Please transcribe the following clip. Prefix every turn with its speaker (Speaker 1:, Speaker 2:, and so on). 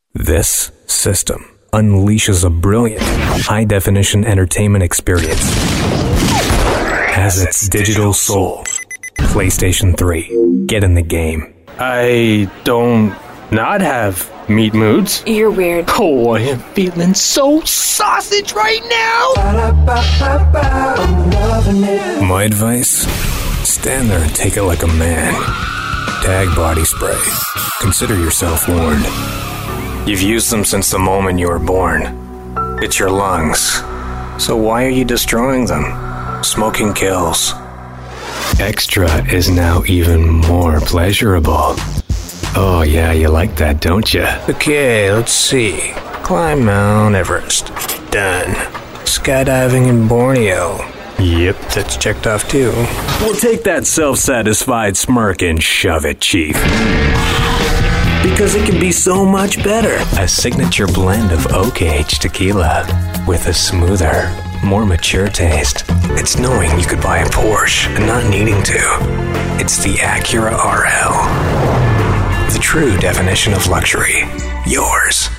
Speaker 1: This system unleashes a brilliant, high-definition entertainment experience as its digital soul. PlayStation 3. Get in the game.
Speaker 2: I don't not have meat moods.
Speaker 3: You're weird.
Speaker 2: Oh, I am feeling so sausage right now.
Speaker 1: My advice? Stand there and take it like a man. Tag body spray. Consider yourself warned. You've used them since the moment you were born. It's your lungs. So why are you destroying them? Smoking kills. Extra is now even more pleasurable. Oh yeah, you like that, don't you? Okay, let's see. Climb Mount Everest. Done. Skydiving in Borneo. Yep, that's checked off too. We'll take that self-satisfied smirk and shove it, Chief. Because it can be so much better. A signature blend of oak age tequila with a smoother, more mature taste. It's knowing you could buy a Porsche and not needing to. It's the Acura RL. The true definition of luxury. Yours.